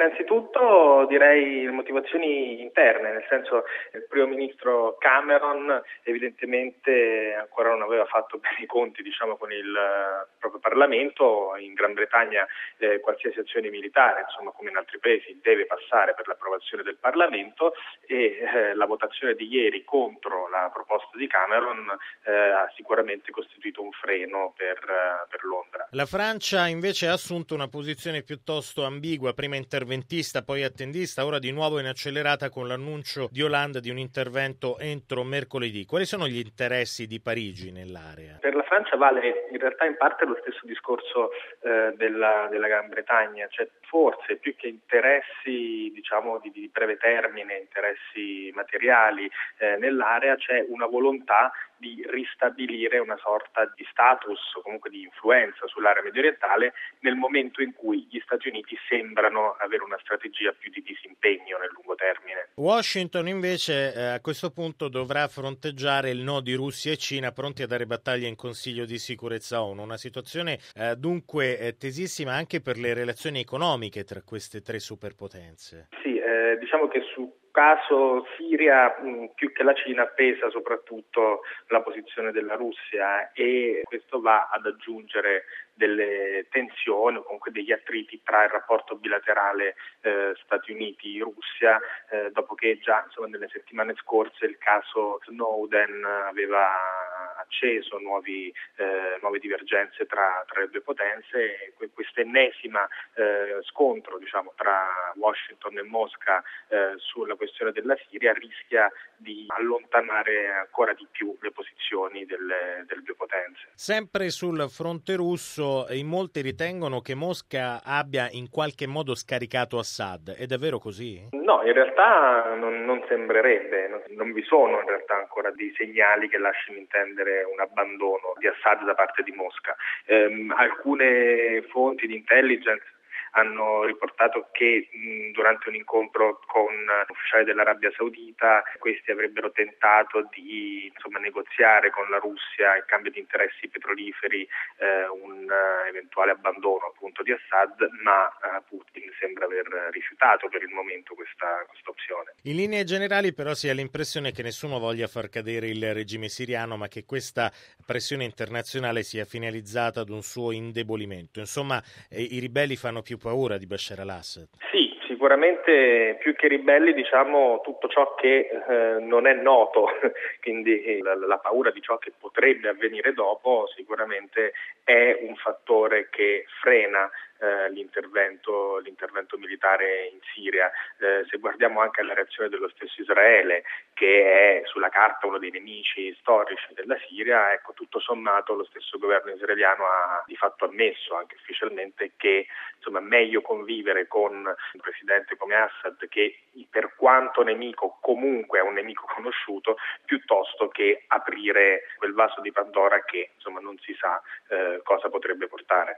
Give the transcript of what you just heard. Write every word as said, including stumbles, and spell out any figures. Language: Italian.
innanzitutto direi motivazioni interne, nel senso che il primo ministro Cameron evidentemente ancora non aveva fatto bene i conti diciamo, con il proprio Parlamento. In Gran Bretagna eh, qualsiasi azione militare, insomma come in altri paesi, deve passare per l'approvazione del Parlamento e eh, la votazione di ieri contro la proposta di Cameron eh, ha sicuramente costituito un freno per, uh, per Londra. La Francia invece ha assunto una posizione piuttosto ambigua, prima interventista, poi attendista, ora di nuovo in accelerata con l'annuncio di Hollande di un intervento entro mercoledì. Quali sono gli interessi di Parigi nell'area? Per la Francia vale in realtà in parte lo stesso discorso eh, della, della Gran Bretagna, cioè forse più che interessi diciamo di, di breve termine, interessi materiali eh, nell'area, c'è una volontà di ristabilire una sorta di status o comunque di influenza sull'area mediorientale nel momento in cui gli Stati Uniti sembrano avere una strategia più di disimpegno nel lungo termine. Washington invece eh, a questo punto dovrà fronteggiare il no di Russia e Cina pronti a dare battaglia in Consiglio di Sicurezza ONU, una situazione eh, dunque eh, tesissima anche per le relazioni economiche tra queste tre superpotenze. Sì, eh, diciamo che su caso Siria mh, più che la Cina pesa soprattutto la posizione della Russia e questo va ad aggiungere delle tensioni o comunque degli attriti tra il rapporto bilaterale eh, Stati Uniti-Russia eh, dopo che già insomma, nelle settimane scorse il caso Snowden aveva acceso nuovi, eh, nuove divergenze tra, tra le due potenze e questa ennesima eh, scontro diciamo, tra Washington e Mosca eh, sulla questione della Siria rischia di allontanare ancora di più le posizioni delle, delle due potenze. Sempre sul fronte russo, in molti ritengono che Mosca abbia in qualche modo scaricato Assad. È davvero così? No, in realtà non, non sembrerebbe, non, non vi sono in realtà ancora dei segnali che lasciano intendere un abbandono di Assad da parte di Mosca. Ehm, alcune fonti di intelligence hanno riportato che mh, durante un incontro con ufficiali dell'Arabia Saudita questi avrebbero tentato di insomma, negoziare con la Russia in cambio di interessi petroliferi eh, un uh, eventuale abbandono appunto di Assad, ma uh, Putin sembra aver rifiutato per il momento questa, questa opzione. In linee generali però si ha l'impressione che nessuno voglia far cadere il regime siriano, ma che questa pressione internazionale sia finalizzata ad un suo indebolimento. Insomma, eh, i ribelli fanno più paura di Bashar al-Assad. Sì, sicuramente più che ribelli diciamo tutto ciò che eh, non è noto, quindi la, la paura di ciò che potrebbe avvenire dopo sicuramente è un fattore che frena eh, l'intervento, l'intervento militare in Siria. Eh, se guardiamo anche alla reazione dello stesso Israele, che è sulla carta uno dei nemici storici della Siria, ecco tutto sommato lo stesso governo israeliano ha di fatto ammesso anche ufficialmente che insomma meglio convivere con un presidente come Assad che per quanto nemico comunque è un nemico conosciuto piuttosto che aprire quel vaso di Pandora che insomma non si sa eh, cosa potrebbe portare.